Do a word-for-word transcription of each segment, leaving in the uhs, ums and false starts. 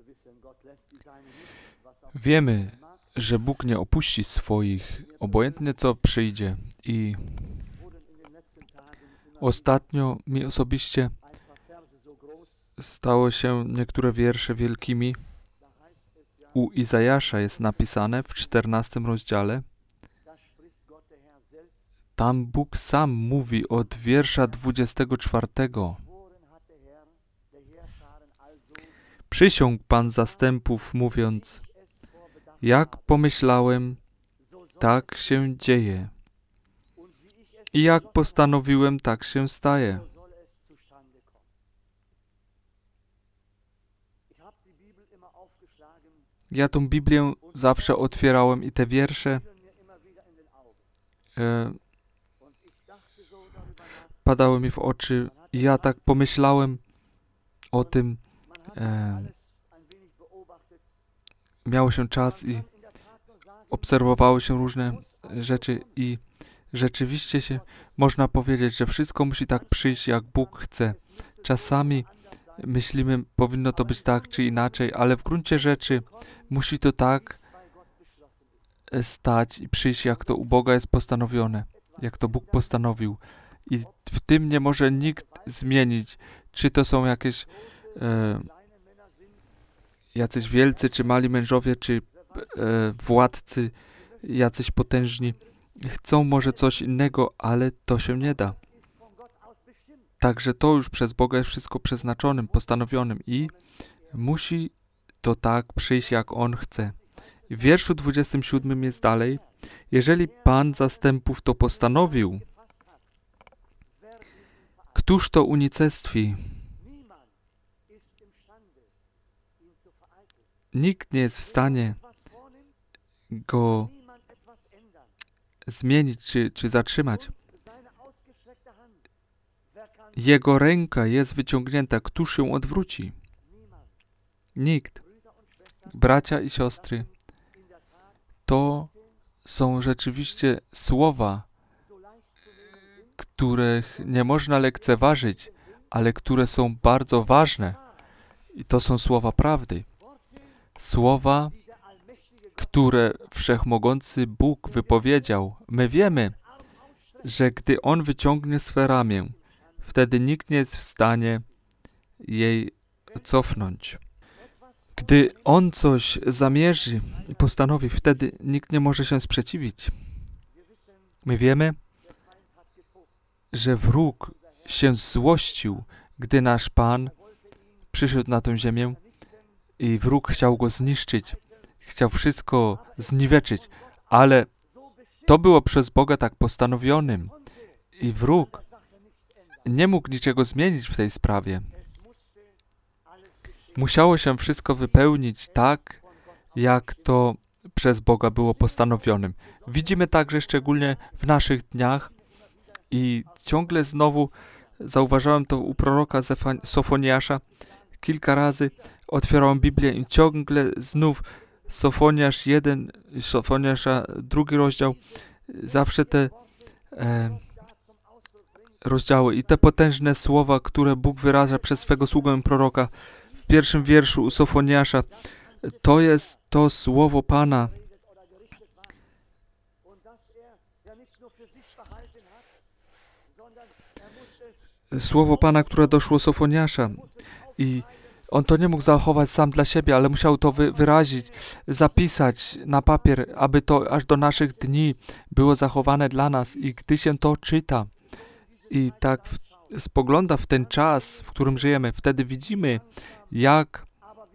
Wiemy, że Bóg nie opuści swoich, obojętnie co przyjdzie. I ostatnio mi osobiście stało się niektóre wiersze wielkimi. U Izajasza jest napisane w czternastym rozdziale. Tam Bóg sam mówi od wiersza dwudziestego czwartego. Przysiągł Pan zastępów, mówiąc: jak pomyślałem, tak się dzieje. I jak postanowiłem, tak się staje. Ja tą Biblię zawsze otwierałem i te wiersze e, padały mi w oczy. I ja tak pomyślałem o tym. E, miało się czas i obserwowało się różne rzeczy i rzeczywiście się można powiedzieć, że wszystko musi tak przyjść, jak Bóg chce. Czasami myślimy, powinno to być tak czy inaczej, ale w gruncie rzeczy musi to tak stać i przyjść, jak to u Boga jest postanowione, jak to Bóg postanowił. I w tym nie może nikt zmienić, czy to są jakieś e, jacyś wielcy, czy mali mężowie, czy e, władcy, jacyś potężni. Chcą może coś innego, ale to się nie da. Także to już przez Boga jest wszystko przeznaczonym, postanowionym i musi to tak przyjść, jak On chce. W wierszu dwudziestym siódmym jest dalej: jeżeli Pan zastępów to postanowił, któż to unicestwi? Nikt nie jest w stanie go zmienić czy, czy zatrzymać. Jego ręka jest wyciągnięta. Któż ją odwróci? Nikt. Bracia i siostry, to są rzeczywiście słowa, których nie można lekceważyć, ale które są bardzo ważne. I to są słowa prawdy. Słowa, które Wszechmogący Bóg wypowiedział. My wiemy, że gdy On wyciągnie swe ramię, wtedy nikt nie jest w stanie jej cofnąć. Gdy On coś zamierzy i postanowi, wtedy nikt nie może się sprzeciwić. My wiemy, że wróg się złościł, gdy nasz Pan przyszedł na tę ziemię i wróg chciał go zniszczyć. Chciał wszystko zniweczyć, ale to było przez Boga tak postanowionym i wróg nie mógł niczego zmienić w tej sprawie. Musiało się wszystko wypełnić tak, jak to przez Boga było postanowionym. Widzimy także szczególnie w naszych dniach i ciągle znowu zauważałem to u proroka Sofoniasza. Kilka razy otwierałem Biblię i ciągle znów Sofoniasz jeden, Sofoniasza drugi rozdział, zawsze te e, rozdziały i te potężne słowa, które Bóg wyraża przez swego sługę proroka w pierwszym wierszu u Sofoniasza, to jest to słowo Pana. Słowo Pana, które doszło Sofoniasza i on to nie mógł zachować sam dla siebie, ale musiał to wy, wyrazić, zapisać na papier, aby to aż do naszych dni było zachowane dla nas. I gdy się to czyta i tak w, spogląda w ten czas, w którym żyjemy, wtedy widzimy, jak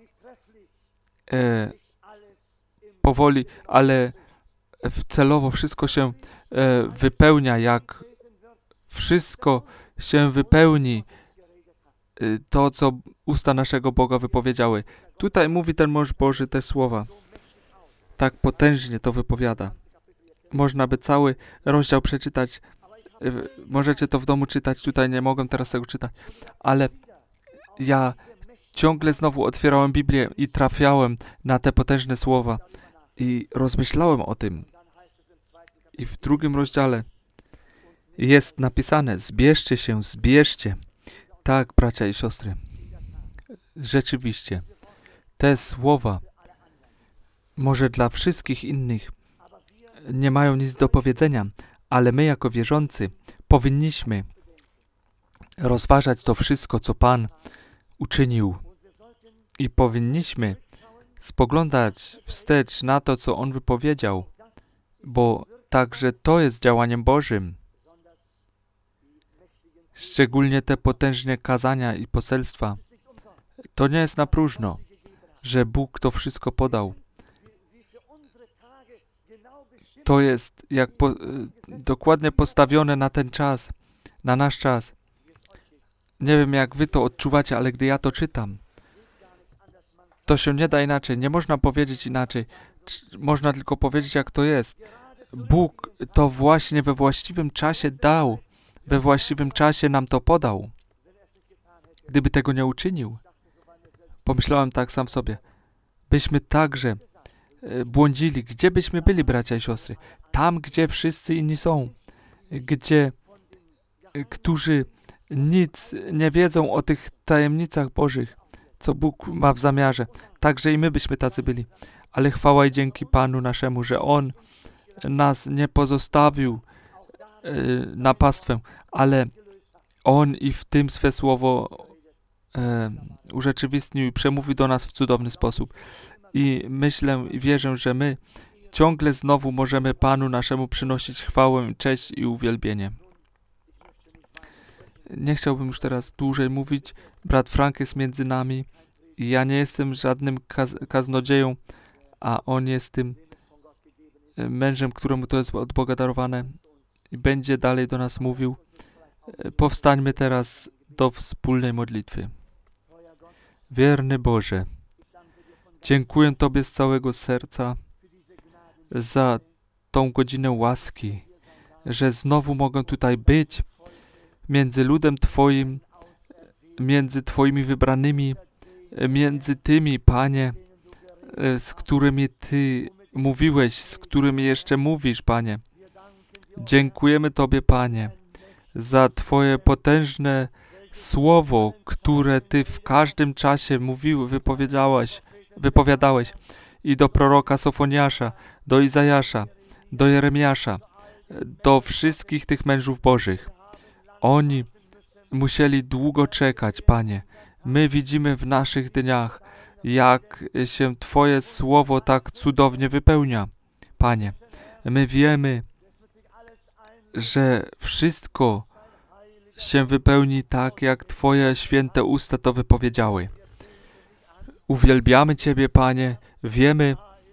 e, powoli, ale celowo wszystko się e, wypełnia, jak wszystko się wypełni, to, co usta naszego Boga wypowiedziały. Tutaj mówi ten mąż Boży te słowa. Tak potężnie to wypowiada. Można by cały rozdział przeczytać. Możecie to w domu czytać. Tutaj nie mogę teraz tego czytać. Ale ja ciągle znowu otwierałem Biblię i trafiałem na te potężne słowa. I rozmyślałem o tym. I w drugim rozdziale jest napisane: zbierzcie się, zbierzcie. Tak, bracia i siostry, rzeczywiście, te słowa może dla wszystkich innych nie mają nic do powiedzenia, ale my jako wierzący powinniśmy rozważać to wszystko, co Pan uczynił i powinniśmy spoglądać wstecz na to, co On wypowiedział, bo także to jest działaniem Bożym. Szczególnie te potężne kazania i poselstwa. To nie jest na próżno, że Bóg to wszystko podał. To jest jak po, dokładnie postawione na ten czas, na nasz czas. Nie wiem, jak wy to odczuwacie, ale gdy ja to czytam, to się nie da inaczej. Nie można powiedzieć inaczej. Można tylko powiedzieć, jak to jest. Bóg to właśnie we właściwym czasie dał. We właściwym czasie nam to podał. Gdyby tego nie uczynił, pomyślałem tak sam w sobie, byśmy także błądzili. Gdzie byśmy byli, bracia i siostry? Tam, gdzie wszyscy inni są. Gdzie, którzy nic nie wiedzą o tych tajemnicach Bożych, co Bóg ma w zamiarze. Także i my byśmy tacy byli. Ale chwała i dzięki Panu naszemu, że On nas nie pozostawił y, na pastwę, ale On i w tym swe słowo y, urzeczywistnił i przemówił do nas w cudowny sposób. I myślę i wierzę, że my ciągle znowu możemy Panu naszemu przynosić chwałę, cześć i uwielbienie. Nie chciałbym już teraz dłużej mówić. Brat Frank jest między nami i ja nie jestem żadnym kaz- kaznodzieją, a on jest tym mężem, któremu to jest od Boga darowane i będzie dalej do nas mówił. Powstańmy teraz do wspólnej modlitwy. Wierny Boże, dziękuję Tobie z całego serca za tą godzinę łaski, że znowu mogę tutaj być między ludem Twoim, między Twoimi wybranymi, między tymi, Panie, z którymi Ty mówiłeś, z którymi jeszcze mówisz, Panie. Dziękujemy Tobie, Panie, za Twoje potężne słowo, które Ty w każdym czasie mówił, wypowiedziałeś, wypowiadałeś i do proroka Sofoniasza, do Izajasza, do Jeremiasza, do wszystkich tych mężów Bożych. Oni musieli długo czekać, Panie. My widzimy w naszych dniach, jak się Twoje słowo tak cudownie wypełnia, Panie. My wiemy, że wszystko się wypełni tak, jak Twoje święte usta to wypowiedziały. Uwielbiamy Ciebie, Panie. Wiemy,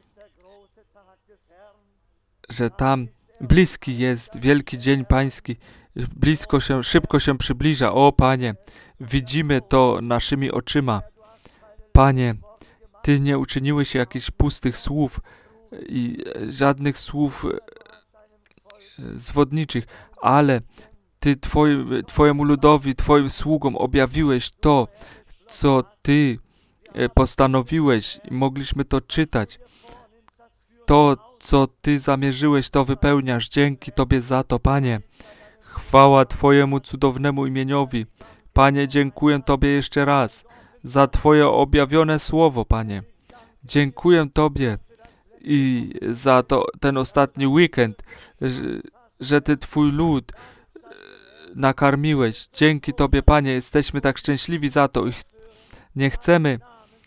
że tam bliski jest wielki dzień Pański. Blisko się, szybko się przybliża. O, Panie, widzimy to naszymi oczyma. Panie, Ty nie uczyniłeś jakichś pustych słów i żadnych słów zwodniczych, ale Ty twoim, Twojemu ludowi, Twoim sługom objawiłeś to, co Ty postanowiłeś i mogliśmy to czytać. To, co Ty zamierzyłeś, to wypełniasz. Dzięki Tobie za to, Panie. Chwała Twojemu cudownemu imieniowi. Panie, dziękuję Tobie jeszcze raz za Twoje objawione słowo, Panie. Dziękuję Tobie i za to, ten ostatni weekend, że, że Ty Twój lud nakarmiłeś. Dzięki Tobie, Panie, jesteśmy tak szczęśliwi za to i nie chcemy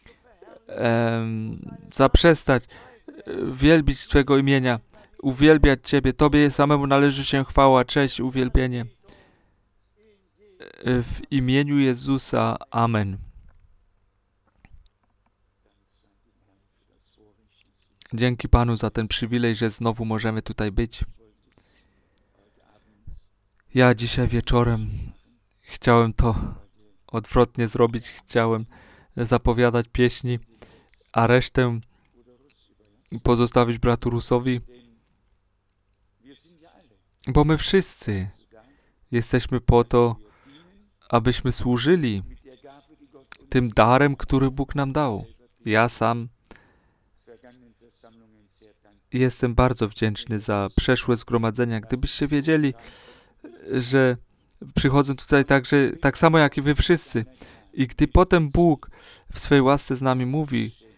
em, zaprzestać wielbić Twego imienia, uwielbiać Ciebie. Tobie samemu należy się chwała, cześć, uwielbienie. W imieniu Jezusa. Amen. Dzięki Panu za ten przywilej, że znowu możemy tutaj być. Ja dzisiaj wieczorem chciałem to odwrotnie zrobić. Chciałem zapowiadać pieśni, a resztę pozostawić bratu Rusowi, bo my wszyscy jesteśmy po to, abyśmy służyli tym darem, który Bóg nam dał. Ja sam jestem bardzo wdzięczny za przeszłe zgromadzenia. Gdybyście wiedzieli, że przychodzę tutaj także, tak samo jak i wy wszyscy. I gdy potem Bóg w swej łasce z nami mówi,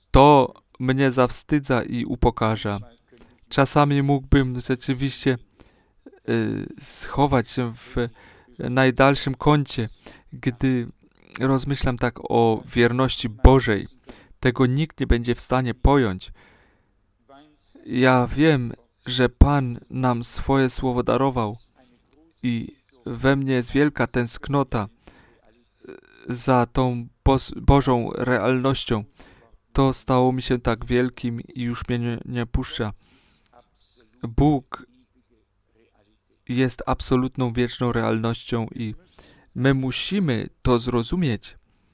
to mnie zawstydza i upokarza. Czasami mógłbym rzeczywiście y, schować się w najdalszym kącie, gdy rozmyślam tak o wierności Bożej. Tego nikt nie będzie w stanie pojąć. Ja wiem, że Pan nam swoje słowo darował i we mnie jest wielka tęsknota za tą Bożą realnością. To stało mi się tak wielkim i już mnie nie, nie puszcza. Bóg jest absolutną, wieczną realnością i my musimy to zrozumieć.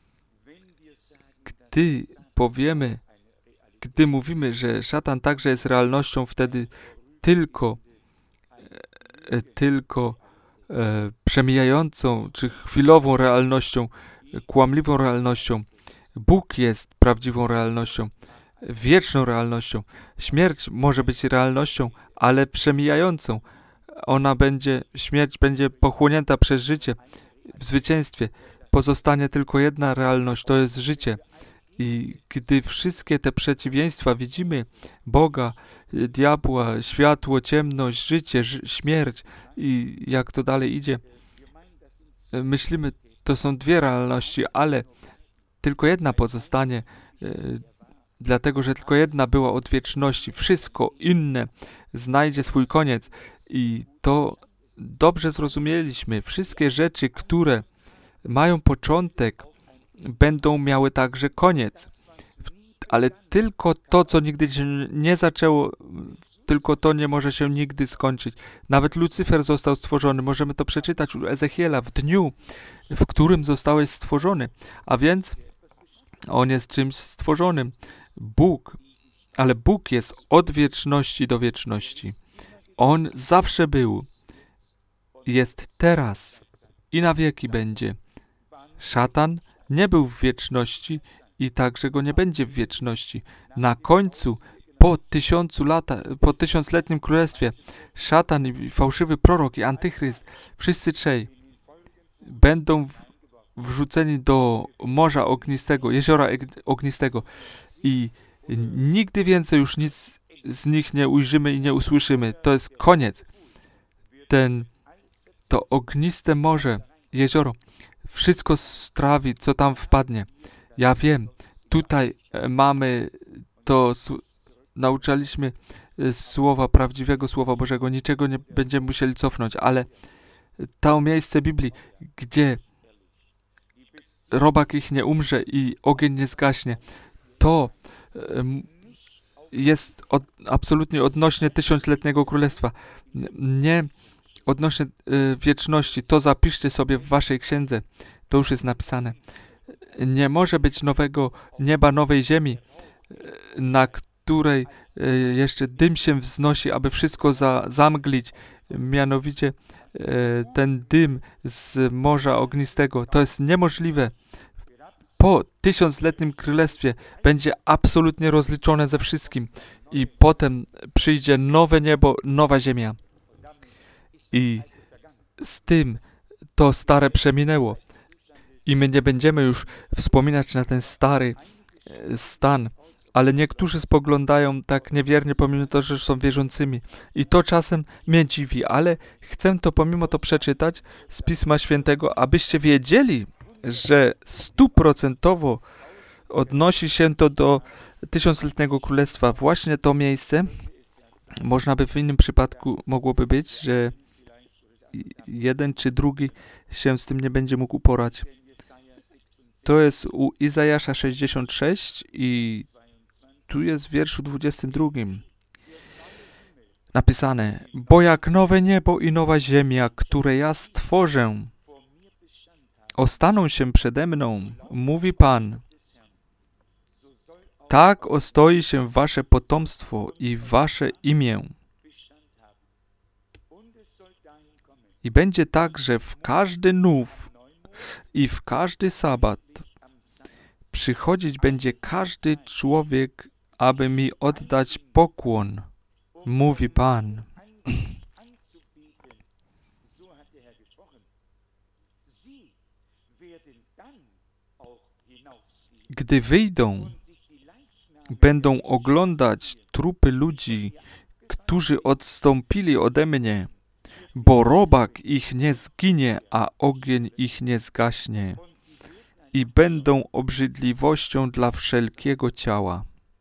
Gdy powiemy, gdy mówimy, że szatan także jest realnością, wtedy tylko, e, tylko e, przemijającą czy chwilową realnością, kłamliwą realnością. Bóg jest prawdziwą realnością, wieczną realnością. Śmierć może być realnością, ale przemijającą. Ona będzie, śmierć będzie pochłonięta przez życie w zwycięstwie. Pozostanie tylko jedna realność, to jest życie. I gdy wszystkie te przeciwieństwa widzimy, Boga, diabła, światło, ciemność, życie, ży- śmierć i jak to dalej idzie, myślimy, to są dwie realności, ale tylko jedna pozostanie, e, dlatego, że tylko jedna była od wieczności. Wszystko inne znajdzie swój koniec i to dobrze zrozumieliśmy. Wszystkie rzeczy, które mają początek, będą miały także koniec. Ale tylko to, co nigdy się nie zaczęło, tylko to nie może się nigdy skończyć. Nawet Lucyfer został stworzony. Możemy to przeczytać u Ezechiela w dniu, w którym zostałeś stworzony. A więc on jest czymś stworzonym. Bóg, ale Bóg jest od wieczności do wieczności. On zawsze był, jest teraz i na wieki będzie. Szatan nie był w wieczności i także go nie będzie w wieczności. Na końcu, po tysiącu lata, po tysiącletnim królestwie, szatan i fałszywy prorok i antychryst, wszyscy trzej będą w, wrzuceni do morza ognistego, jeziora ognistego i nigdy więcej już nic z nich nie ujrzymy i nie usłyszymy. To jest koniec. Ten, to ogniste morze, jezioro, wszystko strawi, co tam wpadnie. Ja wiem, tutaj mamy to, nauczaliśmy słowa, prawdziwego Słowa Bożego, niczego nie będziemy musieli cofnąć, ale to miejsce Biblii, gdzie robak ich nie umrze i ogień nie zgaśnie, to jest od, absolutnie odnośnie tysiącletniego królestwa. Nie odnośnie y, wieczności. To zapiszcie sobie w waszej księdze. To już jest napisane. Nie może być nowego nieba, nowej ziemi, na której y, jeszcze dym się wznosi, aby wszystko za, zamglić. Mianowicie y, ten dym z morza ognistego. To jest niemożliwe. Po tysiącletnim królestwie będzie absolutnie rozliczone ze wszystkim i potem przyjdzie nowe niebo, nowa ziemia. I z tym to stare przeminęło. I my nie będziemy już wspominać na ten stary stan, ale niektórzy spoglądają tak niewiernie, pomimo to, że są wierzącymi. I to czasem mnie dziwi, ale chcę to pomimo to przeczytać z Pisma Świętego, abyście wiedzieli, że stuprocentowo odnosi się to do tysiącletniego królestwa. Właśnie to miejsce, można by w innym przypadku mogłoby być, że jeden czy drugi się z tym nie będzie mógł uporać. To jest u Izajasza sześćdziesiąt sześć i tu jest w wierszu dwudziestym drugim napisane: bo jak nowe niebo i nowa ziemia, które ja stworzę, ostaną się przede mną, mówi Pan, tak ostoi się wasze potomstwo i wasze imię. I będzie tak, że w każdy nów i w każdy sabat przychodzić będzie każdy człowiek, aby mi oddać pokłon, mówi Pan. Gdy wyjdą będą oglądać trupy ludzi, którzy odstąpili ode mnie, bo robak ich nie zginie, a ogień ich nie zgaśnie i będą obrzydliwością dla wszelkiego ciała.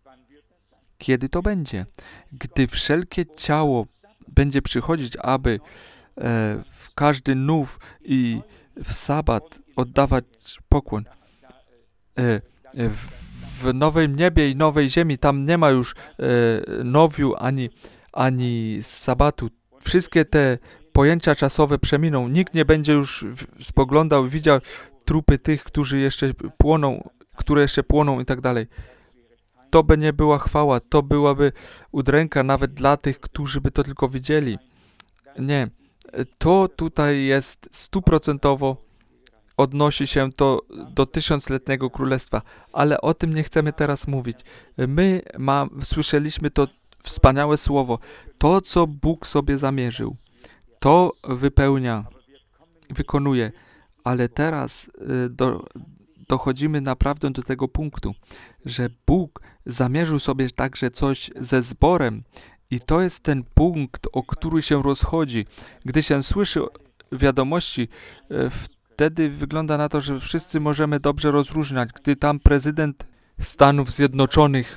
Kiedy to będzie? Gdy wszelkie ciało będzie przychodzić, aby e, w każdy nów i w sabat oddawać pokłon. E, w, w nowym niebie i nowej ziemi tam nie ma już e, nowiu ani, ani sabatu. Wszystkie te pojęcia czasowe przeminą. Nikt nie będzie już w, spoglądał, widział trupy tych, którzy jeszcze płoną, które jeszcze płoną i tak dalej. To by nie była chwała, to byłaby udręka nawet dla tych, którzy by to tylko widzieli. Nie, to tutaj jest stuprocentowo, odnosi się to do tysiącletniego królestwa, ale o tym nie chcemy teraz mówić. My ma, słyszeliśmy to wspaniałe słowo. To, co Bóg sobie zamierzył, to wypełnia, wykonuje, ale teraz do, dochodzimy naprawdę do tego punktu, że Bóg zamierzył sobie także coś ze zborem i to jest ten punkt, o który się rozchodzi. Gdy się słyszy wiadomości, wtedy wygląda na to, że wszyscy możemy dobrze rozróżniać. Gdy tam prezydent Stanów Zjednoczonych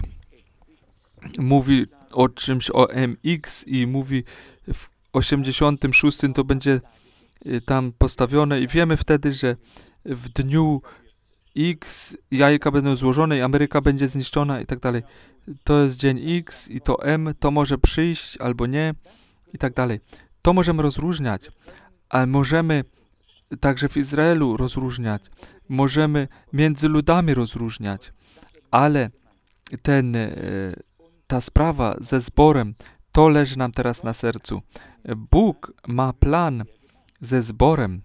mówi o czymś, o M X i mówi w osiemdziesiątym szóstym to będzie tam postawione i wiemy wtedy, że w dniu X jajka będą złożone i Ameryka będzie zniszczona i tak dalej. To jest dzień X i to M, to może przyjść albo nie i tak dalej. To możemy rozróżniać, ale możemy także w Izraelu rozróżniać. Możemy między ludami rozróżniać, ale ten, ta sprawa ze zborem, to leży nam teraz na sercu. Bóg ma plan ze zborem.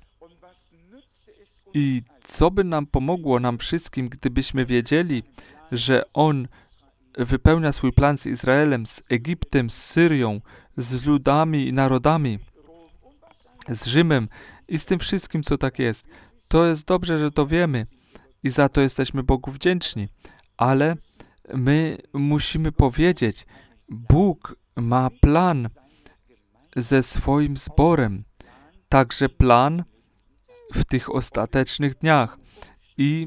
I co by nam pomogło, nam wszystkim, gdybyśmy wiedzieli, że On wypełnia swój plan z Izraelem, z Egiptem, z Syrią, z ludami i narodami, z Rzymem i z tym wszystkim, co tak jest. To jest dobrze, że to wiemy i za to jesteśmy Bogu wdzięczni, ale my musimy powiedzieć, Bóg ma plan ze swoim zborem, także plan w tych ostatecznych dniach. I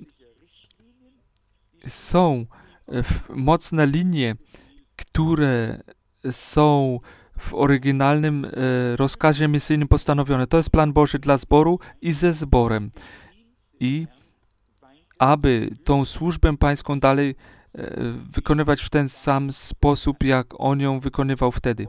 są mocne linie, które są w oryginalnym e, rozkazie misyjnym postanowione. To jest plan Boży dla zboru i ze zborem. I aby tą służbę pańską dalej e, wykonywać w ten sam sposób, jak On ją wykonywał wtedy.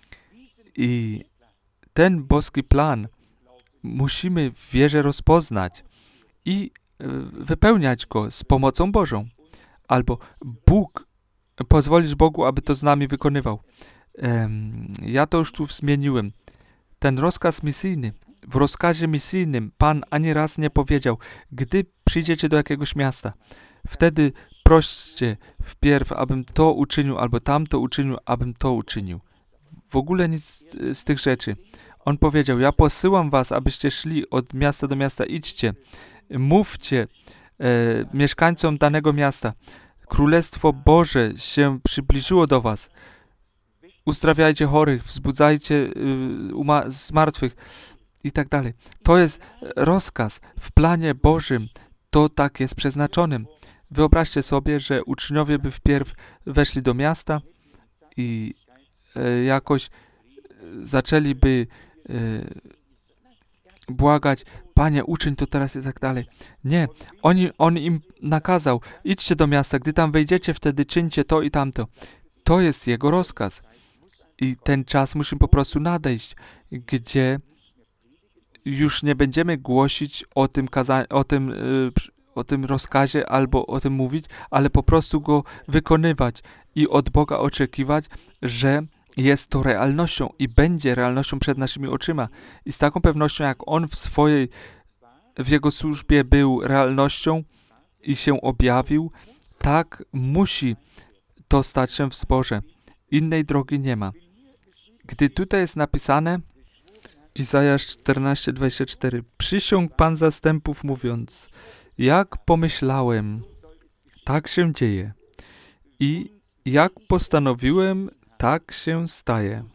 I ten boski plan musimy w wierze rozpoznać i wypełniać go z pomocą Bożą. Albo Bóg, pozwolisz Bogu, aby to z nami wykonywał. Um, ja to już tu zmieniłem. Ten rozkaz misyjny, w rozkazie misyjnym Pan ani raz nie powiedział, gdy przyjdziecie do jakiegoś miasta, wtedy proście wpierw, abym to uczynił, albo tamto uczynił, abym to uczynił. W ogóle nic z, z tych rzeczy. On powiedział, ja posyłam was, abyście szli od miasta do miasta, idźcie, mówcie e, mieszkańcom danego miasta, Królestwo Boże się przybliżyło do was, uzdrawiajcie chorych, wzbudzajcie y, uma- zmartwych i tak dalej. To jest rozkaz w planie Bożym, to tak jest przeznaczonym. Wyobraźcie sobie, że uczniowie by wpierw weszli do miasta i e, jakoś zaczęliby e, błagać, Panie, uczyń to teraz i tak dalej. Nie, on, on im nakazał, idźcie do miasta, gdy tam wejdziecie, wtedy czyńcie to i tamto. To jest Jego rozkaz. I ten czas musi po prostu nadejść, gdzie już nie będziemy głosić o tym, kaza- o tym, yy, o tym rozkazie albo o tym mówić, ale po prostu go wykonywać i od Boga oczekiwać, że jest to realnością i będzie realnością przed naszymi oczyma. I z taką pewnością, jak On w swojej, w Jego służbie był realnością i się objawił, tak musi to stać się w zborze. Innej drogi nie ma. Gdy tutaj jest napisane, Izajasz czternaście, dwadzieścia cztery, przysiągł Pan zastępów mówiąc, jak pomyślałem, tak się dzieje. I Jak postanowiłem, tak się staje.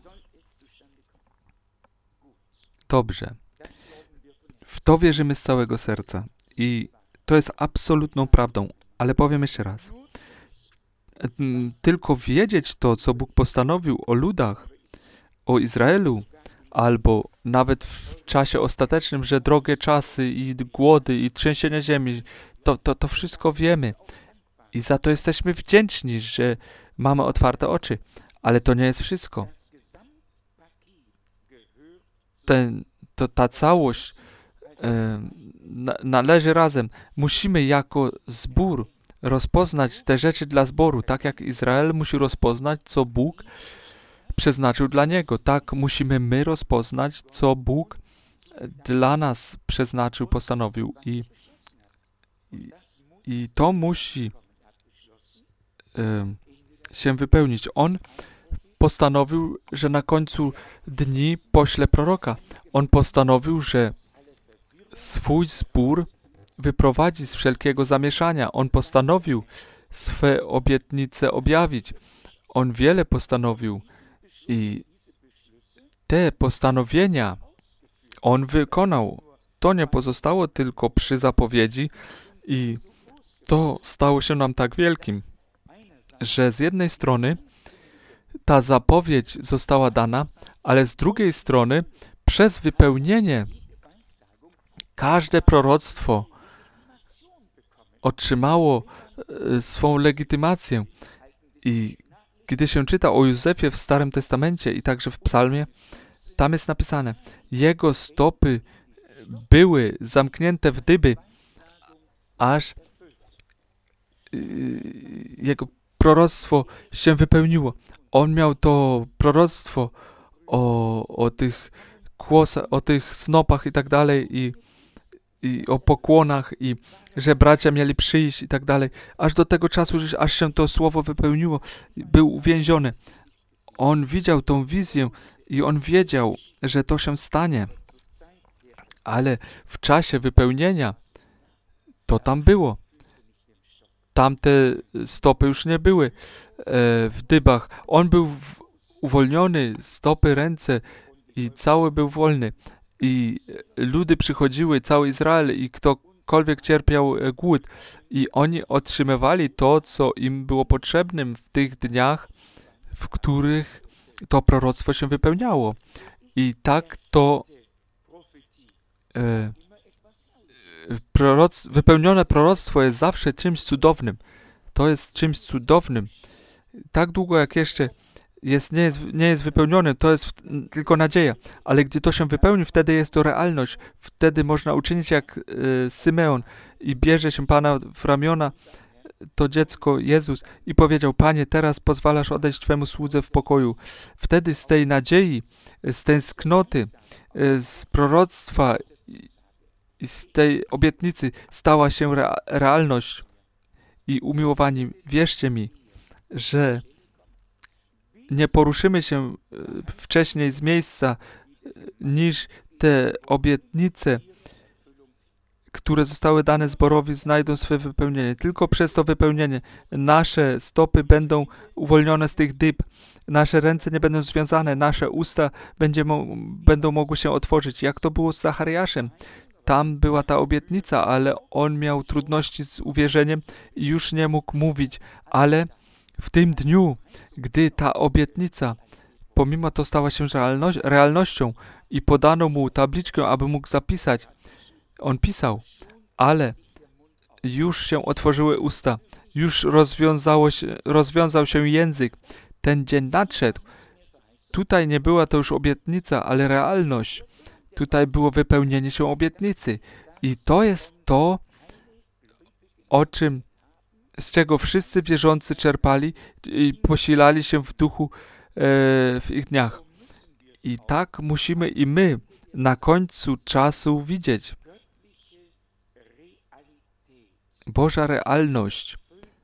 Dobrze. W to wierzymy z całego serca. I to jest absolutną prawdą. Ale powiem jeszcze raz. Tylko wiedzieć to, co Bóg postanowił o ludach, o Izraelu, albo nawet w czasie ostatecznym, że drogie czasy i głody i trzęsienia ziemi, to, to, to wszystko wiemy. I za to jesteśmy wdzięczni, że mamy otwarte oczy. Ale to nie jest wszystko. Ten, to, ta całość e, na, należy razem. Musimy jako zbór rozpoznać te rzeczy dla zboru, tak jak Izrael musi rozpoznać, co Bóg przeznaczył dla niego. Tak musimy my rozpoznać, co Bóg dla nas przeznaczył, postanowił. I, i, i to musi y, się wypełnić. On postanowił, że na końcu dni pośle proroka. On postanowił, że swój zbór wyprowadzi z wszelkiego zamieszania. On postanowił swe obietnice objawić. On wiele postanowił i te postanowienia On wykonał. To nie pozostało tylko przy zapowiedzi i to stało się nam tak wielkim, że z jednej strony ta zapowiedź została dana, ale z drugiej strony przez wypełnienie każde proroctwo otrzymało e, swą legitymację. I gdy się czyta o Józefie w Starym Testamencie i także w Psalmie, tam jest napisane, jego stopy były zamknięte w dyby, aż yy, jego proroctwo się wypełniło. On miał to proroctwo o, o tych kłosach, o tych snopach i tak dalej, i i o pokłonach, i że bracia mieli przyjść i tak dalej, aż do tego czasu, że aż się to słowo wypełniło, był uwięziony. On widział tą wizję i on wiedział, że to się stanie. Ale w czasie wypełnienia to tam było. Tamte stopy już nie były e, w dybach. On był w, uwolniony, stopy, ręce i cały był wolny. I ludy przychodziły, cały Izrael i ktokolwiek cierpiał głód. I oni otrzymywali to, co im było potrzebnym w tych dniach, w których to proroctwo się wypełniało. I tak to e, proroc, wypełnione proroctwo jest zawsze czymś cudownym. To jest czymś cudownym. Tak długo jak jeszcze Jest, nie, jest, nie jest wypełniony, to jest w, tylko nadzieja. Ale gdy to się wypełni, wtedy jest to realność. Wtedy można uczynić jak y, Symeon i bierze się Pana w ramiona to dziecko Jezus i powiedział, Panie, teraz pozwalasz odejść Twemu słudze w pokoju. Wtedy z tej nadziei, z tęsknoty, y, z proroctwa i, i z tej obietnicy stała się rea, realność. I umiłowani, wierzcie mi, że nie poruszymy się wcześniej z miejsca, niż te obietnice, które zostały dane zborowi, znajdą swe wypełnienie. Tylko przez to wypełnienie nasze stopy będą uwolnione z tych dyb, nasze ręce nie będą związane, nasze usta będzie mo- będą mogły się otworzyć. Jak to było z Zachariaszem? Tam była ta obietnica, ale on miał trudności z uwierzeniem i już nie mógł mówić, ale w tym dniu, gdy ta obietnica, pomimo to stała się realno- realnością i podano mu tabliczkę, aby mógł zapisać, on pisał, ale już się otworzyły usta, już rozwiązało się, rozwiązał się język. Ten dzień nadszedł. Tutaj nie była to już obietnica, ale realność. Tutaj było wypełnienie się obietnicy. I to jest to, o czym z czego wszyscy wierzący czerpali i posilali się w duchu e, w ich dniach. I tak musimy i my na końcu czasu widzieć. Boża realność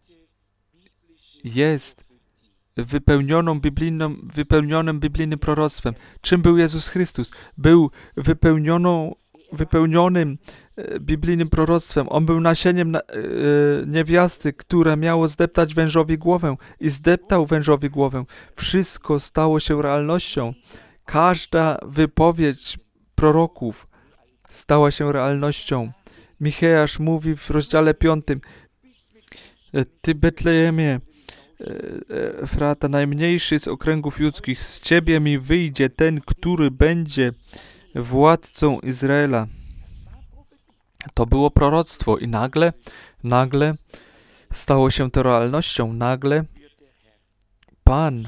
jest wypełnioną biblijną, wypełnionym biblijnym proroctwem. Czym był Jezus Chrystus? Był wypełnioną, wypełnionym e, biblijnym proroctwem. On był nasieniem na, e, niewiasty, które miało zdeptać wężowi głowę i zdeptał wężowi głowę. Wszystko stało się realnością. Każda wypowiedź proroków stała się realnością. Micheasz mówi w rozdziale piątym: Ty, Betlejemie, Efrata, najmniejszy z okręgów judzkich, z ciebie mi wyjdzie ten, który będzie władcą Izraela. To było proroctwo i nagle, nagle stało się to realnością. Nagle Pan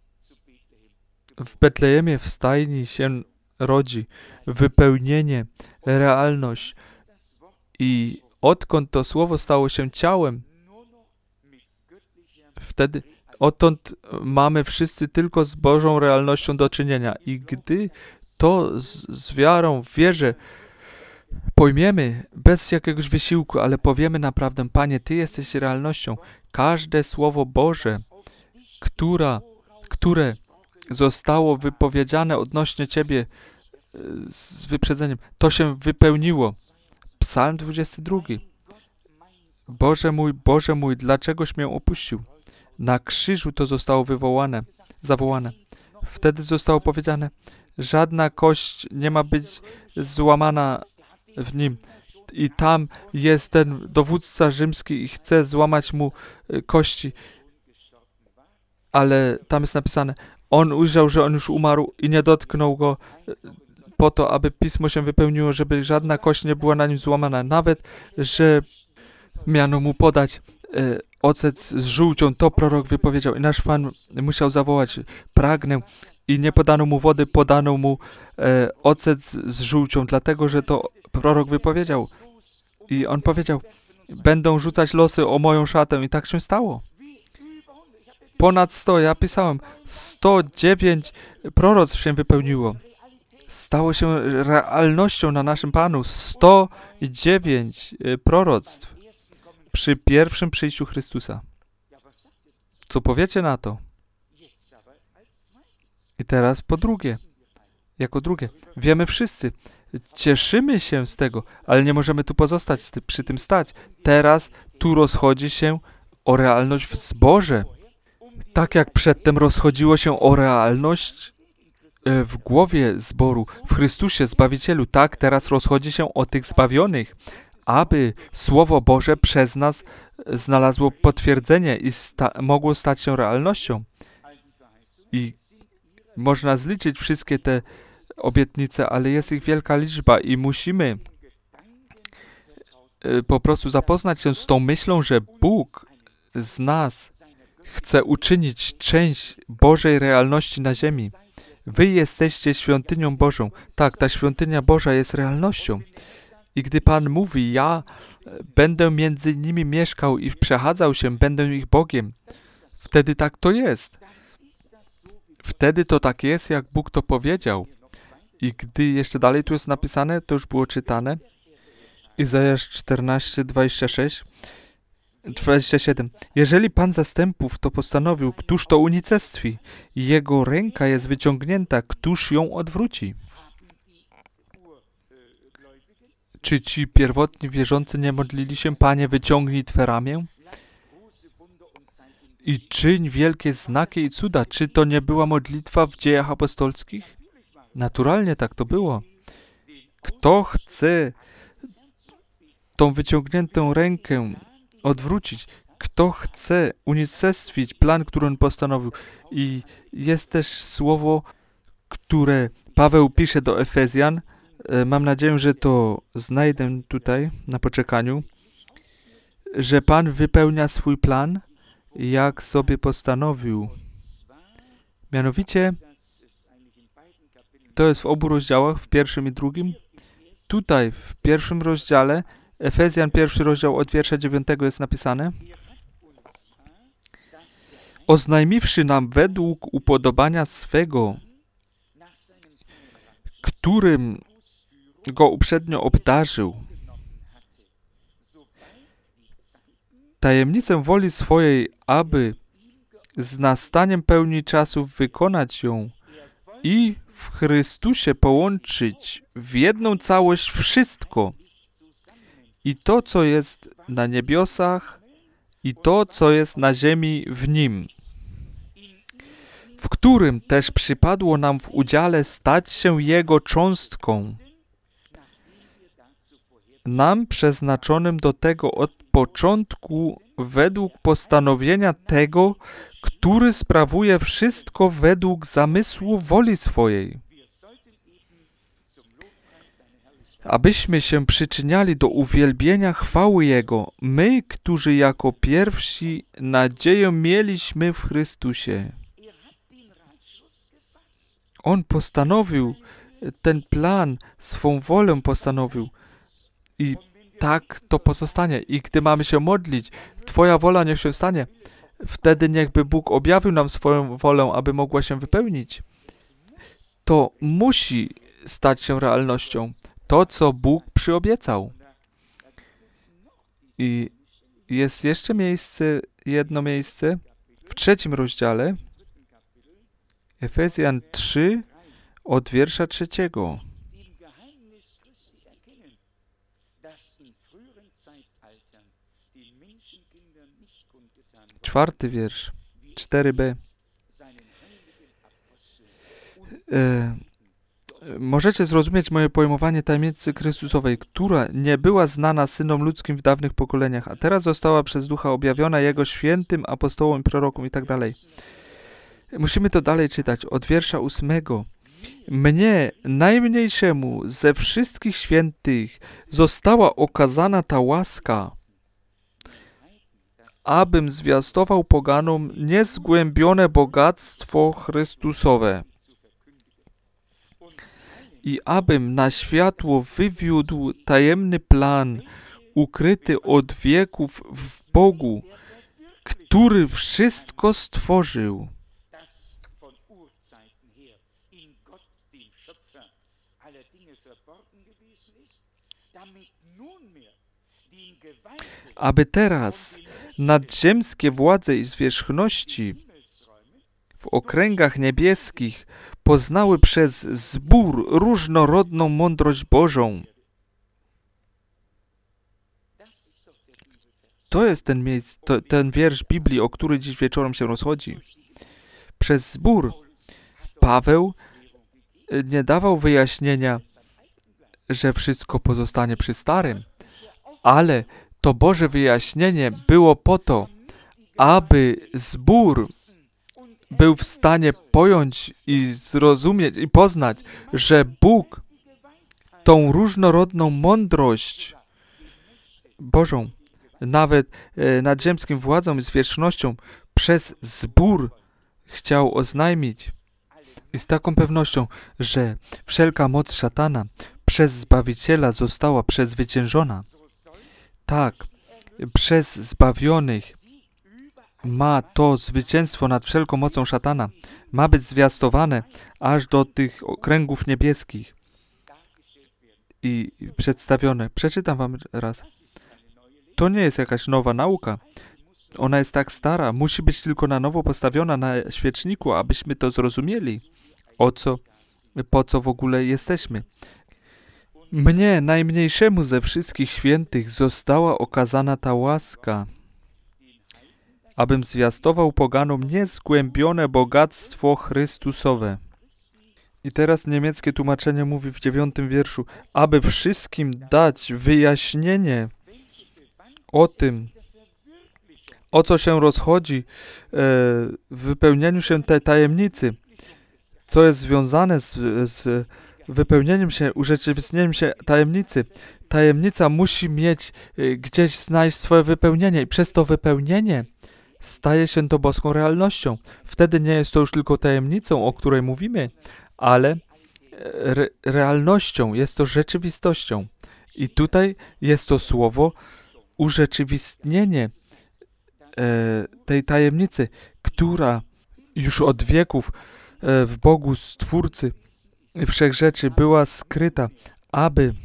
w Betlejemie w stajni się rodzi. Wypełnienie, realność. I odkąd to słowo stało się ciałem, wtedy, odtąd mamy wszyscy tylko z Bożą realnością do czynienia. I gdy to z, z wiarą, w wierze pojmiemy, bez jakiegoś wysiłku, ale powiemy naprawdę: Panie, Ty jesteś realnością. Każde Słowo Boże, która, które zostało wypowiedziane odnośnie Ciebie z wyprzedzeniem, to się wypełniło. Psalm dwudziesty drugi. Boże mój, Boże mój, dlaczegoś mnie opuścił? Na krzyżu to zostało wywołane, zawołane. Wtedy zostało powiedziane: żadna kość nie ma być złamana w nim. I tam jest ten dowódca rzymski i chce złamać mu kości. Ale tam jest napisane: on ujrzał, że on już umarł i nie dotknął go po to, aby pismo się wypełniło, żeby żadna kość nie była na nim złamana. Nawet, że miano mu podać e, ocet z żółcią, to prorok wypowiedział. I nasz Pan musiał zawołać: pragnę. I nie podano mu wody, podano mu e, ocet z, z żółcią, dlatego, że to prorok wypowiedział. I on powiedział: będą rzucać losy o moją szatę. I tak się stało. Ponad sto, ja pisałem, sto dziewięć proroctw się wypełniło. Stało się realnością na naszym Panu. sto dziewięć proroctw przy pierwszym przyjściu Chrystusa. Co powiecie na to? I teraz po drugie, jako drugie, wiemy wszyscy, cieszymy się z tego, ale nie możemy tu pozostać, przy tym stać. Teraz tu rozchodzi się o realność w zborze. Tak jak przedtem rozchodziło się o realność w głowie zboru, w Chrystusie Zbawicielu, tak teraz rozchodzi się o tych zbawionych, aby Słowo Boże przez nas znalazło potwierdzenie i sta- mogło stać się realnością. I można zliczyć wszystkie te obietnice, ale jest ich wielka liczba i musimy po prostu zapoznać się z tą myślą, że Bóg z nas chce uczynić część Bożej realności na ziemi. Wy jesteście świątynią Bożą. Tak, ta świątynia Boża jest realnością. I gdy Pan mówi: ja będę między nimi mieszkał i przechadzał się, będę ich Bogiem, wtedy tak to jest. Wtedy to tak jest, jak Bóg to powiedział. I gdy jeszcze dalej tu jest napisane, to już było czytane, Izajasz czternaście, dwadzieścia sześć, dwadzieścia siedem. Jeżeli Pan zastępów to postanowił, któż to unicestwi? Jego ręka jest wyciągnięta, któż ją odwróci? Czy ci pierwotni wierzący nie modlili się: Panie, wyciągnij Twe ramię i czyń wielkie znaki i cuda? Czy to nie była modlitwa w Dziejach Apostolskich? Naturalnie tak to było. Kto chce tą wyciągniętą rękę odwrócić? Kto chce unicestwić plan, który on postanowił? I jest też słowo, które Paweł pisze do Efezjan. Mam nadzieję, że to znajdę tutaj na poczekaniu, że Pan wypełnia swój plan, jak sobie postanowił. Mianowicie, to jest w obu rozdziałach, w pierwszym i drugim. Tutaj, w pierwszym rozdziale, Efezjan, pierwszy rozdział od wiersza dziewiątego jest napisane: oznajmiwszy nam według upodobania swego, którym go uprzednio obdarzył, tajemnicę woli swojej, aby z nastaniem pełni czasów wykonać ją i w Chrystusie połączyć w jedną całość wszystko, i to, co jest na niebiosach, i to, co jest na ziemi w Nim, w którym też przypadło nam w udziale stać się Jego cząstką, nam przeznaczonym do tego od początku według postanowienia tego, który sprawuje wszystko według zamysłu woli swojej. Abyśmy się przyczyniali do uwielbienia chwały Jego, my, którzy jako pierwsi nadzieję mieliśmy w Chrystusie. On postanowił ten plan, swą wolę postanowił i tak to pozostanie. I gdy mamy się modlić, Twoja wola niech się stanie, wtedy niechby Bóg objawił nam swoją wolę, aby mogła się wypełnić. To musi stać się realnością. To, co Bóg przyobiecał. I jest jeszcze miejsce, jedno miejsce w trzecim rozdziale, Efezjan trzy, od wiersza trzeciego. Czwarty wiersz, cztery b. E, możecie zrozumieć moje pojmowanie tajemnicy Chrystusowej, która nie była znana synom ludzkim w dawnych pokoleniach, a teraz została przez Ducha objawiona Jego świętym apostołom i prorokom i tak dalej. Musimy to dalej czytać, od wiersza ósmego. Mnie, najmniejszemu ze wszystkich świętych, została okazana ta łaska, abym zwiastował poganom niezgłębione bogactwo Chrystusowe i abym na światło wywiódł tajemny plan ukryty od wieków w Bogu, który wszystko stworzył. Aby teraz nadziemskie władze i zwierzchności w okręgach niebieskich poznały przez zbór różnorodną mądrość Bożą. To jest ten, miejsc, to, ten wiersz Biblii, o który dziś wieczorem się rozchodzi. Przez zbór Paweł nie dawał wyjaśnienia, że wszystko pozostanie przy starym, ale to Boże wyjaśnienie było po to, aby zbór był w stanie pojąć i zrozumieć i poznać, że Bóg tą różnorodną mądrość Bożą, nawet e, nadziemskim władzom i zwierzchnością przez zbór chciał oznajmić. I z taką pewnością, że wszelka moc szatana przez Zbawiciela została przezwyciężona. Tak, przez zbawionych ma to zwycięstwo nad wszelką mocą szatana. Ma być zwiastowane aż do tych okręgów niebieskich i przedstawione. Przeczytam wam raz. To nie jest jakaś nowa nauka. Ona jest tak stara. Musi być tylko na nowo postawiona na świeczniku, abyśmy to zrozumieli. O co, po co w ogóle jesteśmy. Mnie, najmniejszemu ze wszystkich świętych, została okazana ta łaska, abym zwiastował poganom niezgłębione bogactwo Chrystusowe. I teraz niemieckie tłumaczenie mówi w dziewiątym wierszu, aby wszystkim dać wyjaśnienie o tym, o co się rozchodzi e, w wypełnieniu się tej tajemnicy, co jest związane z, z wypełnieniem się, urzeczywistnieniem się tajemnicy. Tajemnica musi mieć e, gdzieś znaleźć swoje wypełnienie i przez to wypełnienie staje się to boską realnością. Wtedy nie jest to już tylko tajemnicą, o której mówimy, ale re- realnością, jest to rzeczywistością. I tutaj jest to słowo urzeczywistnienie e, tej tajemnicy, która już od wieków e, w Bogu Stwórcy Wszechrzeczy była skryta, aby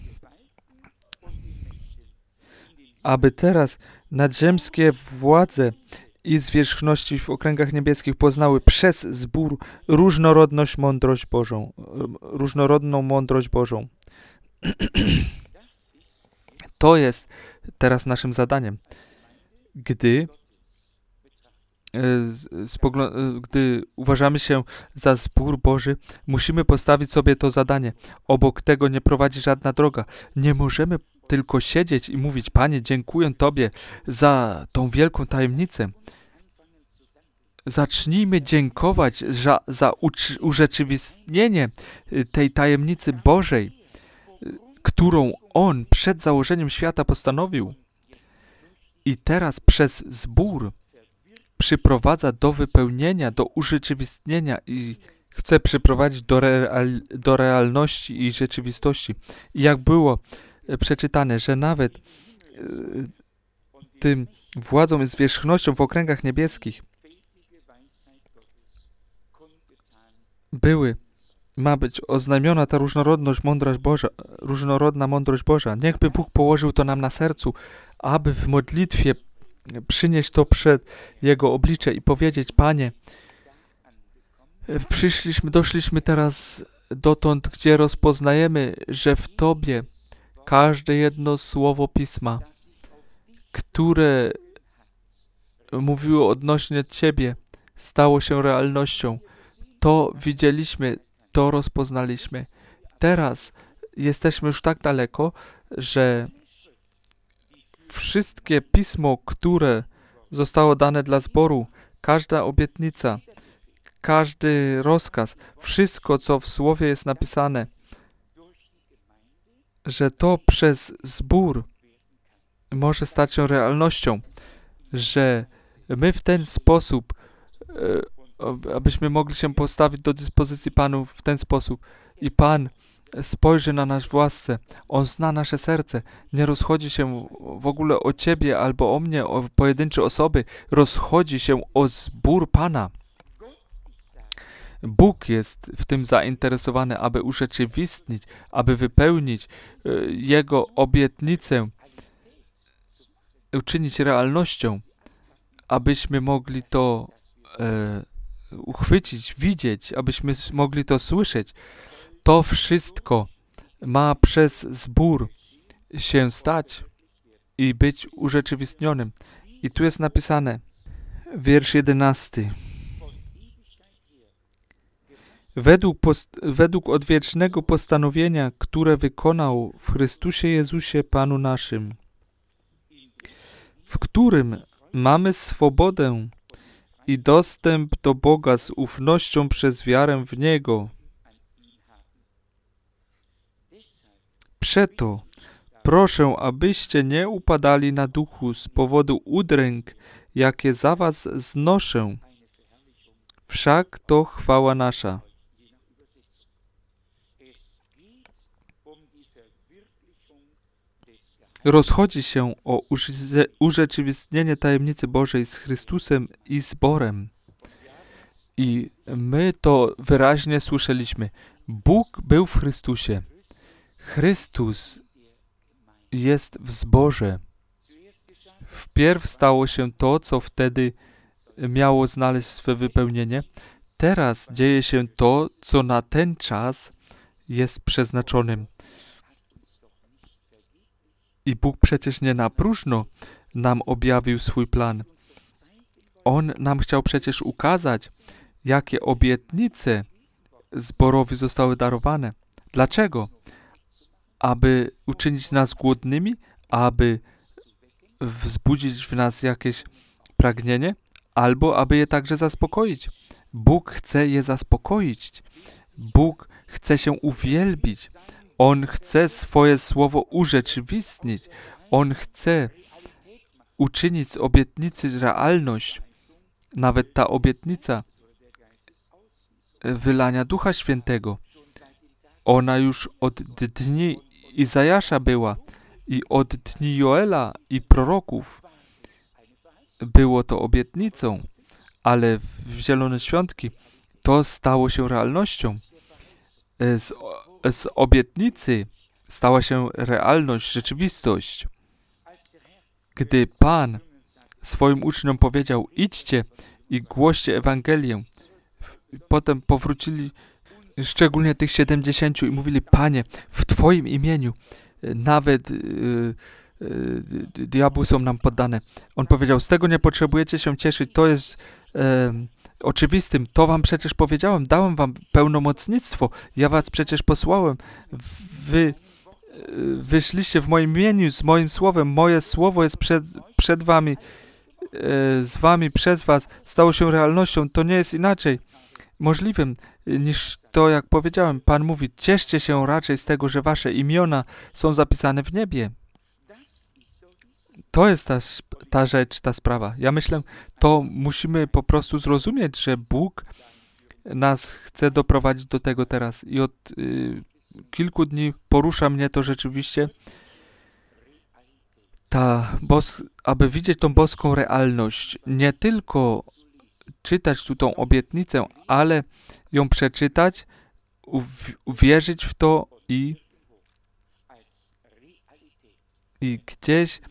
aby teraz nadziemskie władze i zwierzchności w okręgach niebieskich poznały przez zbór różnorodność mądrość Bożą, różnorodną mądrość Bożą. To jest teraz naszym zadaniem. Gdy, gdy uważamy się za zbór Boży, musimy postawić sobie to zadanie. Obok tego nie prowadzi żadna droga. Nie możemy tylko siedzieć i mówić: Panie, dziękuję Tobie za tą wielką tajemnicę. Zacznijmy dziękować za, za urzeczywistnienie tej tajemnicy Bożej, którą On przed założeniem świata postanowił. I teraz przez zbór przyprowadza do wypełnienia, do urzeczywistnienia i chce przyprowadzić do, real, do realności i rzeczywistości. I jak było przeczytane, że nawet y, tym władzą i zwierzchnością w okręgach niebieskich były, ma być oznajmiona ta różnorodność, mądrość Boża, różnorodna mądrość Boża. Niechby Bóg położył to nam na sercu, aby w modlitwie przynieść to przed Jego oblicze i powiedzieć: Panie, przyszliśmy, doszliśmy teraz dotąd, gdzie rozpoznajemy, że w Tobie każde jedno słowo Pisma, które mówiło odnośnie Ciebie, stało się realnością. To widzieliśmy, to rozpoznaliśmy. Teraz jesteśmy już tak daleko, że wszystkie pismo, które zostało dane dla zboru, każda obietnica, każdy rozkaz, wszystko, co w Słowie jest napisane, że to przez zbór może stać się realnością, że my w ten sposób, abyśmy mogli się postawić do dyspozycji Panu w ten sposób i Pan spojrzy na nas w łasce. On zna nasze serce. Nie rozchodzi się w ogóle o Ciebie albo o mnie, o pojedyncze osoby. Rozchodzi się o zbór Pana. Bóg jest w tym zainteresowany, aby urzeczywistnić, aby wypełnić Jego obietnicę, uczynić realnością, abyśmy mogli to e, uchwycić, widzieć, abyśmy mogli to słyszeć. To wszystko ma przez zbór się stać i być urzeczywistnionym. I tu jest napisane, wiersz jedenasty. Według, post- według odwiecznego postanowienia, które wykonał w Chrystusie Jezusie Panu naszym, w którym mamy swobodę i dostęp do Boga z ufnością przez wiarę w Niego. Przeto proszę, abyście nie upadali na duchu z powodu udręk, jakie za was znoszę. Wszak to chwała nasza. Rozchodzi się o urzeczywistnienie tajemnicy Bożej z Chrystusem i zborem. I my to wyraźnie słyszeliśmy. Bóg był w Chrystusie. Chrystus jest w zborze. Wpierw stało się to, co wtedy miało znaleźć swe wypełnienie. Teraz dzieje się to, co na ten czas jest przeznaczonym. I Bóg przecież nie na próżno nam objawił swój plan. On nam chciał przecież ukazać, jakie obietnice zborowi zostały darowane. Dlaczego? Aby uczynić nas głodnymi, aby wzbudzić w nas jakieś pragnienie, albo aby je także zaspokoić. Bóg chce je zaspokoić. Bóg chce się uwielbić. On chce swoje słowo urzeczywistnić. On chce uczynić z obietnicy realność. Nawet ta obietnica wylania Ducha Świętego. Ona już od dni Izajasza była i od dni Joela i proroków było to obietnicą, ale w Zielone Świątki to stało się realnością. Z, z obietnicy stała się realność, rzeczywistość. Gdy Pan swoim uczniom powiedział: idźcie i głoście Ewangelię, potem powrócili szczególnie tych siedemdziesięciu i mówili: Panie, w Twoim imieniu nawet yy, diabłu są nam poddane. On powiedział, z tego nie potrzebujecie się cieszyć, to jest e, oczywistym, to wam przecież powiedziałem, dałem wam pełnomocnictwo, ja was przecież posłałem, wy wyszliście w moim imieniu, z moim słowem, moje słowo jest przed, przed wami, e, z wami, przez was, stało się realnością, to nie jest inaczej możliwym niż to, jak powiedziałem. Pan mówi, cieszcie się raczej z tego, że wasze imiona są zapisane w niebie. To jest ta, ta rzecz, ta sprawa. Ja myślę, to musimy po prostu zrozumieć, że Bóg nas chce doprowadzić do tego teraz. I od y, kilku dni porusza mnie to rzeczywiście, ta bos, aby widzieć tą boską realność. Nie tylko czytać tu tą obietnicę, ale ją przeczytać, uw- uwierzyć w to i, i gdzieś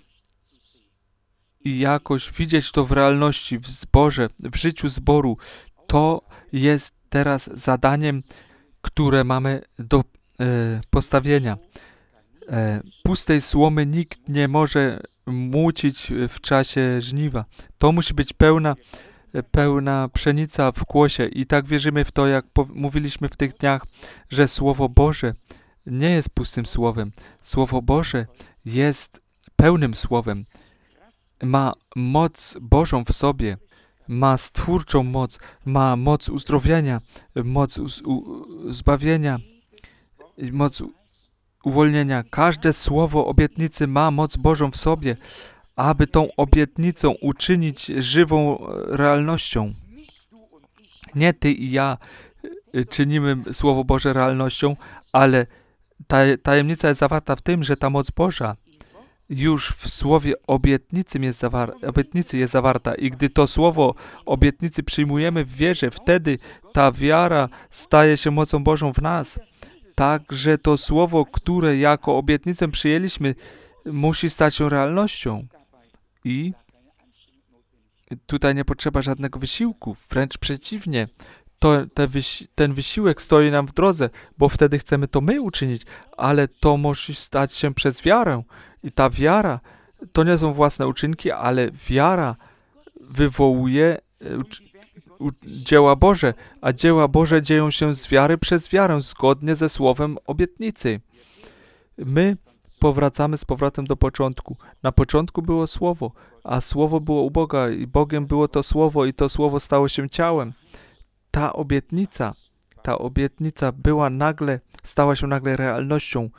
i jakoś widzieć to w realności, w zborze, w życiu zboru. To jest teraz zadaniem, które mamy do e, postawienia. E, pustej słomy nikt nie może młócić w czasie żniwa. To musi być pełna, pełna pszenica w kłosie i tak wierzymy w to, jak po, mówiliśmy w tych dniach, że Słowo Boże nie jest pustym słowem. Słowo Boże jest pełnym słowem. Ma moc Bożą w sobie, ma stwórczą moc, ma moc uzdrowienia, moc uz, u, zbawienia, moc uwolnienia. Każde słowo obietnicy ma moc Bożą w sobie, aby tą obietnicą uczynić żywą realnością. Nie ty i ja czynimy Słowo Boże realnością, ale tajemnica jest zawarta w tym, że ta moc Boża już w słowie obietnicy jest, zawar- obietnicy jest zawarta i gdy to słowo obietnicy przyjmujemy w wierze, wtedy ta wiara staje się mocą Bożą w nas. Także to słowo, które jako obietnicę przyjęliśmy, musi stać się realnością. I tutaj nie potrzeba żadnego wysiłku, wręcz przeciwnie. To, te wysi- ten wysiłek stoi nam w drodze, bo wtedy chcemy to my uczynić, ale to musi stać się przez wiarę. I ta wiara to nie są własne uczynki, ale wiara wywołuje ucz- u- dzieła Boże, a dzieła Boże dzieją się z wiary przez wiarę, zgodnie ze słowem obietnicy. My powracamy z powrotem do początku. Na początku było Słowo, a Słowo było u Boga i Bogiem było to Słowo i to Słowo stało się ciałem. Ta obietnica, ta obietnica była nagle, stała się nagle realnością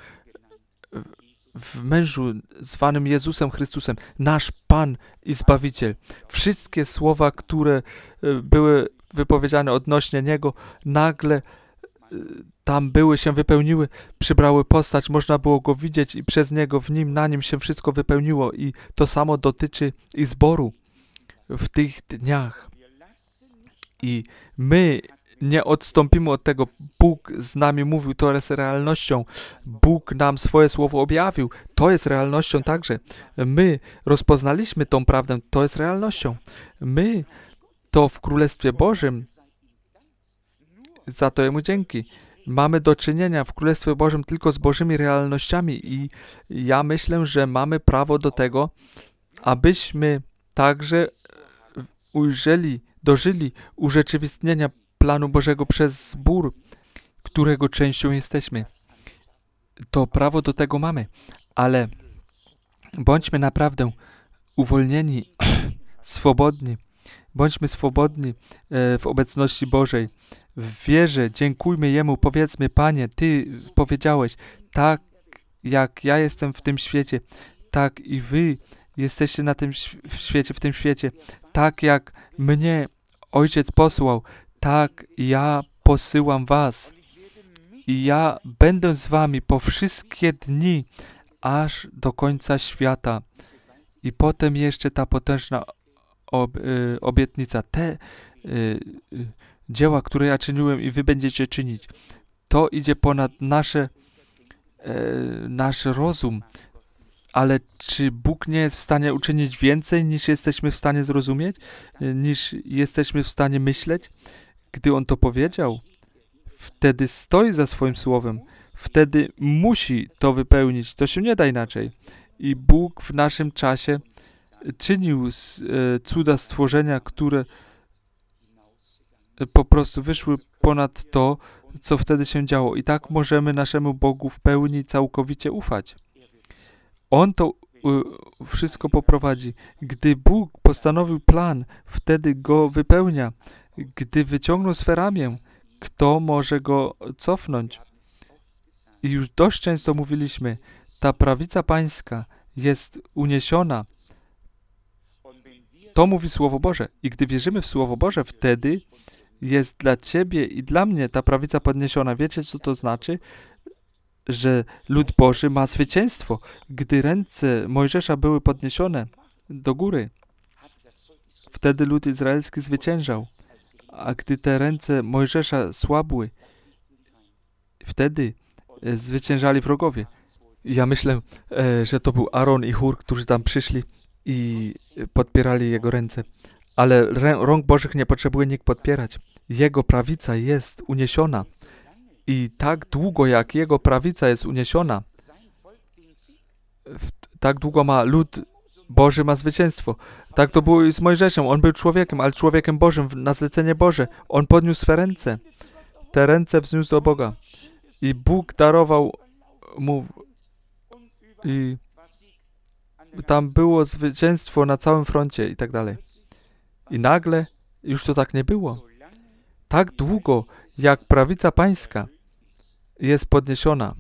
w mężu zwanym Jezusem Chrystusem, nasz Pan i Zbawiciel. Wszystkie słowa, które były wypowiedziane odnośnie Niego, nagle tam były, się wypełniły, przybrały postać, można było Go widzieć i przez Niego, w Nim, na Nim się wszystko wypełniło i to samo dotyczy i zboru w tych dniach. I my nie odstąpimy od tego. Bóg z nami mówił, to jest realnością. Bóg nam swoje słowo objawił. To jest realnością także. My rozpoznaliśmy tą prawdę. To jest realnością. My to w Królestwie Bożym, za to Jemu dzięki, mamy do czynienia w Królestwie Bożym tylko z Bożymi realnościami i ja myślę, że mamy prawo do tego, abyśmy także ujrzeli, dożyli urzeczywistnienia planu Bożego przez zbór, którego częścią jesteśmy. To prawo do tego mamy, ale bądźmy naprawdę uwolnieni, swobodni. Bądźmy swobodni w obecności Bożej. W wierze dziękujmy Jemu, powiedzmy, Panie, Ty powiedziałeś, tak jak ja jestem w tym świecie, tak i Wy jesteście na tym świecie, w tym świecie, tak jak mnie Ojciec posłał, tak ja posyłam was i ja będę z wami po wszystkie dni, aż do końca świata. I potem jeszcze ta potężna ob, y, obietnica, te y, y, dzieła, które ja czyniłem i wy będziecie czynić, to idzie ponad nasze, y, nasz rozum. Ale czy Bóg nie jest w stanie uczynić więcej, niż jesteśmy w stanie zrozumieć, niż jesteśmy w stanie myśleć? Gdy On to powiedział, wtedy stoi za swoim słowem, wtedy musi to wypełnić. To się nie da inaczej. I Bóg w naszym czasie czynił cuda stworzenia, które po prostu wyszły ponad to, co wtedy się działo. I tak możemy naszemu Bogu w pełni całkowicie ufać. On to y, wszystko poprowadzi. Gdy Bóg postanowił plan, wtedy go wypełnia. Gdy wyciągnął swe ramię, kto może go cofnąć? I już dość często mówiliśmy, ta prawica pańska jest uniesiona. To mówi Słowo Boże. I gdy wierzymy w Słowo Boże, wtedy jest dla ciebie i dla mnie ta prawica podniesiona. Wiecie, co to znaczy? Że lud Boży ma zwycięstwo. Gdy ręce Mojżesza były podniesione do góry, wtedy lud izraelski zwyciężał. A gdy te ręce Mojżesza słabły, wtedy zwyciężali wrogowie. Ja myślę, że to był Aaron i Hur, którzy tam przyszli i podpierali jego ręce. Ale rąk Bożych nie potrzebuje nikt podpierać. Jego prawica jest uniesiona. I tak długo, jak jego prawica jest uniesiona, tak długo ma lud Boży ma zwycięstwo. Tak to było i z Mojżeszem. On był człowiekiem, ale człowiekiem Bożym, na zlecenie Boże. On podniósł swe ręce. Te ręce wzniósł do Boga. I Bóg darował mu i tam było zwycięstwo na całym froncie i tak dalej. I nagle już to tak nie było. Tak długo, jak prawica pańska jest podniesiona,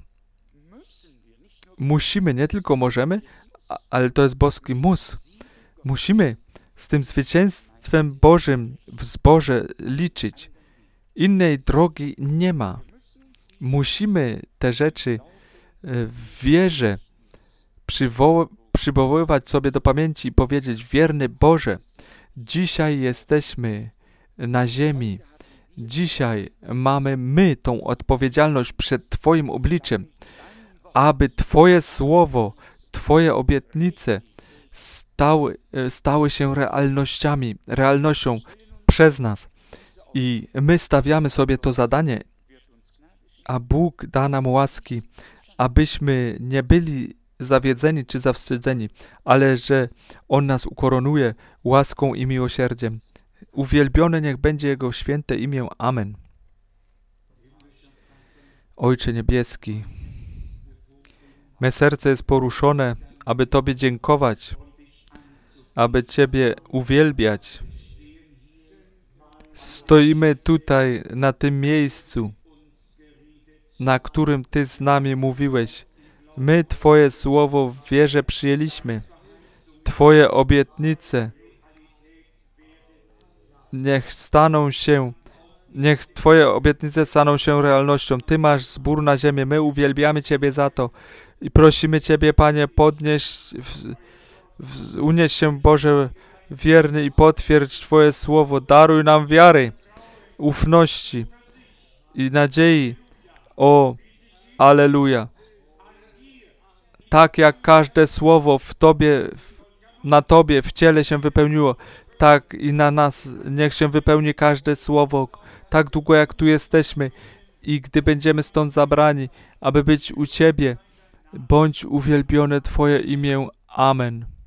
musimy, nie tylko możemy, ale to jest boski mus. Musimy z tym zwycięstwem Bożym w zborze liczyć. Innej drogi nie ma. Musimy te rzeczy w wierze przywoł- przywoływać sobie do pamięci i powiedzieć: wierny Boże, dzisiaj jesteśmy na ziemi. Dzisiaj mamy my tą odpowiedzialność przed Twoim obliczem, aby Twoje słowo, Twoje obietnice stały, stały się realnościami, realnością przez nas. I my stawiamy sobie to zadanie, a Bóg da nam łaski, abyśmy nie byli zawiedzeni czy zawstydzeni, ale że On nas ukoronuje łaską i miłosierdziem. Uwielbione niech będzie Jego święte imię. Amen. Ojcze Niebieski, me serce jest poruszone, aby Tobie dziękować, aby Ciebie uwielbiać. Stoimy tutaj, na tym miejscu, na którym Ty z nami mówiłeś. My Twoje słowo w wierze przyjęliśmy. Twoje obietnice niech staną się, niech Twoje obietnice staną się realnością. Ty masz zbór na ziemię, my uwielbiamy Ciebie za to i prosimy Ciebie, Panie, podnieś, w, w, unieś się, Boże, wierny i potwierdź Twoje słowo. Daruj nam wiary, ufności i nadziei. O, Alleluja. Tak jak każde słowo w Tobie, na Tobie w ciele się wypełniło, tak i na nas niech się wypełni każde słowo, tak długo jak tu jesteśmy i gdy będziemy stąd zabrani, aby być u Ciebie, bądź uwielbione Twoje imię. Amen.